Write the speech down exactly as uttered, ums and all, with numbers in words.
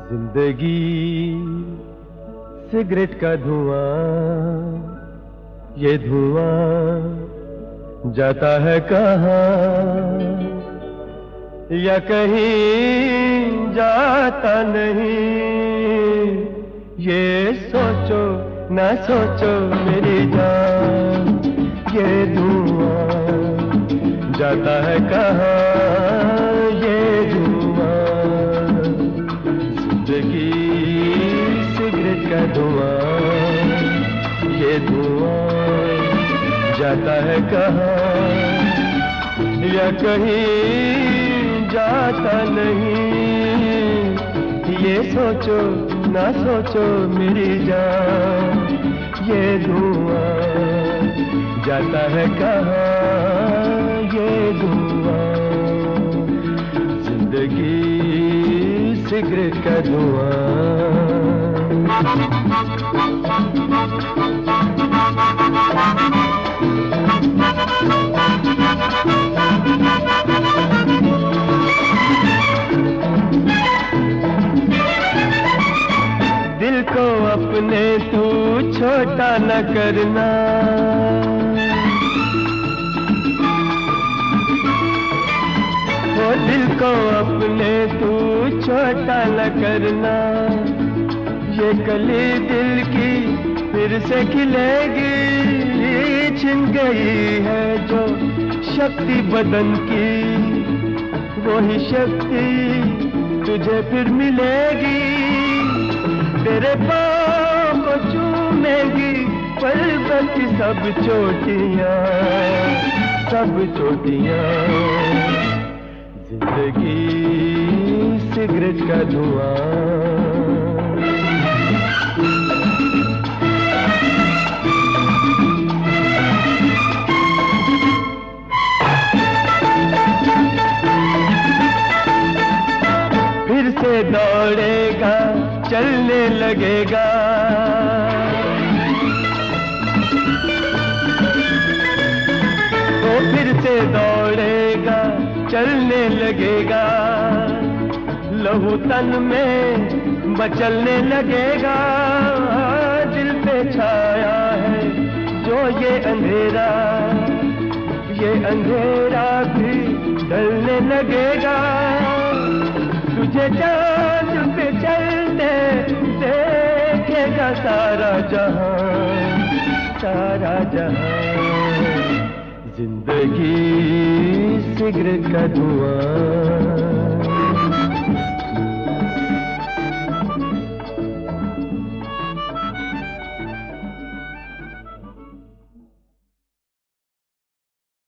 जिंदगी सिगरेट का धुआं, ये धुआं जाता है कहाँ, या कहीं जाता नहीं। ये सोचो ना सोचो मेरी जान, ये धुआं जाता है कहाँ, ये धुआं जिंदगी सिगरेट का धुआं, ये धुआं जाता है कहाँ, या कहीं जाता नहीं। ये सोचो ना सोचो मेरी जान, ये धुआं जाता है कहाँ, ये धुआं जिंदगी सिगरेट का धुआं। दिल को अपने तू छोटा न करना, ओ दिल को अपने तू छोटा न करना। ये कली दिल की फिर से खिलेगी, छिन गई है जो शक्ति बदन की, वही शक्ति तुझे फिर मिलेगी। तेरे पाँव को चूमेगी पर्वत की सब चोटियाँ, सब चोटियाँ। जिंदगी सिगरेट का धुआं, फिर से दौड़ेगा चलने लगेगा, तो फिर से दौड़ेगा चलने लगेगा। लहू तन में मचलने लगेगा, दिल पे छाया है जो ये अंधेरा, ये अंधेरा भी ढलने लगेगा। तुझे चाँद पे चलते देखेगा सारा जहां, सारा जहां। जिंदगी सिगरेट का धुआं।